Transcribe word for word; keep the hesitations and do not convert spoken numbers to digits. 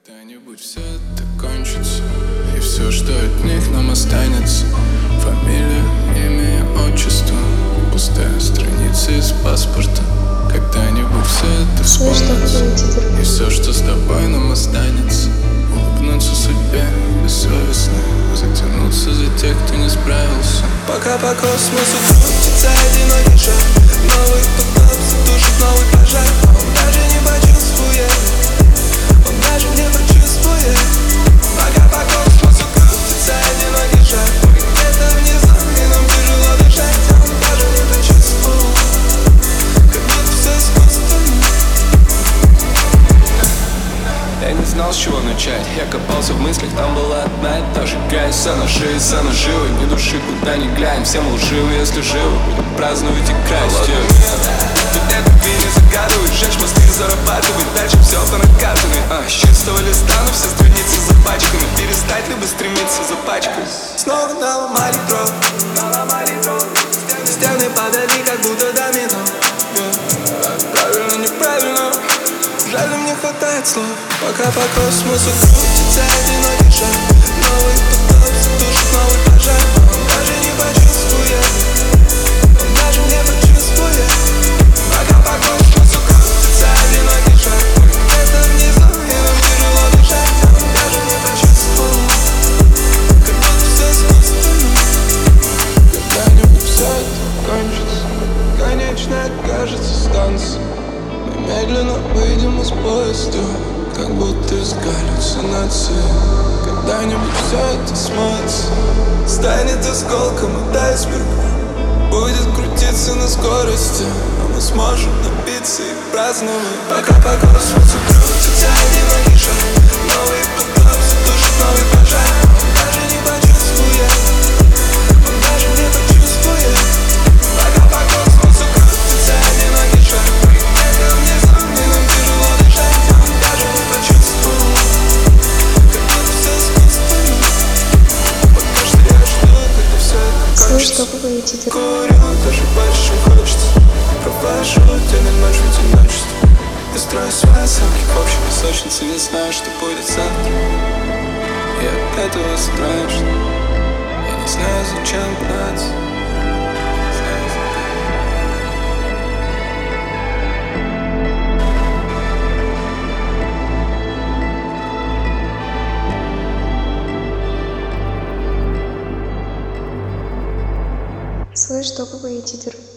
Когда-нибудь все это кончится, и все, что от них нам останется: фамилия, имя и отчество, пустая страница из паспорта. Когда-нибудь все это вспомнится, и все, что с тобой нам останется: улыбнуться судьбе бессовестно, затянуться за тех, кто не справился. Пока по космосу крутится одинокий шар, новый потоп затушит новый пожар. Он даже не почувствует, он даже не почувствует. Пока по космосу крутится одинокий шар, где-то внизу, и нам тяжело дышать. Он даже не почувствовал, как будто все искусственно. Я не знал, с чего начать. Я копался в мыслях, там была одна и та же грязь. Вся наживы, вся наживы, ни души, куда ни глянь. Всем лживы, если живы, будем праздновать и красть. Тут нет любви, не загадывай, жечь мосты, зарабатывать, дальше все по накатанной. А, с чистого листа, но все страницы запачканы. Перестать либо стремиться запачкать. Снова наломали дров, стены падали, как будто домино. Правильно, неправильно, жаль, мне хватает слов. Пока по космосу крутится одинокий шар, новый потоп затушит новый пожар. Он даже не почувствует, он даже не почувствует. Пока по космосу крутится одинокий шар, где-то внизу, и нам тяжело дышать. Он даже не почувствовал, как будто все искусственно. Когда-нибудь все это кончится, конечная кажется станция. Мы медленно выйдем из поезда, как будто из галлюцинации. Когда-нибудь все это смоется, станет осколком от айсберга, будет крутиться на скорости, а мы сможем напиться и праздновать. Пока по космосу крутится одинокий шар, новый потоп затушит новый пожар. Он даже не почувствует, он даже не почувствует. Пока по космосу крутится одинокий шар, где-то внизу, и нам тяжело дышать. Он даже не почувствовал, как будто все искусственно. Пока что я жду, когда все это кончится. Слышь, что вы говорите? Курю, даже больше, чем хочется. Провожу день и ночь в одиночестве. Я строю свои оценки в общей песочнице, не знаю, что будет завтра. И от этого страшно. Я не знаю, зачем гнаться. Слышь, что вы говорите?